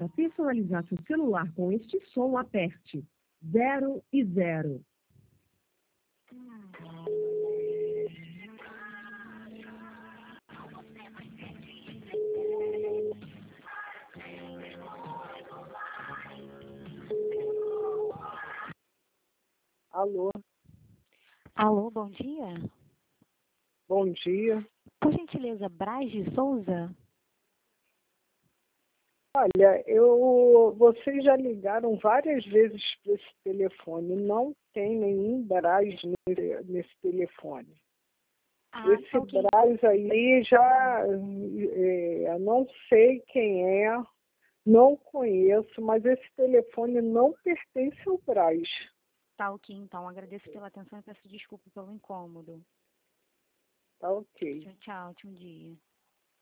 Para personalizar seu celular com este som, aperte 0 e 0. Alô, Alô, bom dia. bom dia. Por gentileza, Braz de Souza? Olha, vocês já ligaram várias vezes para esse telefone. Não tem nenhum Brás nesse telefone. Esse Tá ok. Brás aí já, eu não sei quem é, não conheço, mas esse telefone não pertence ao Brás. Tá ok, então. Agradeço pela atenção e peço desculpa pelo incômodo. Tá ok. Tchau, tchau. Ótimo dia.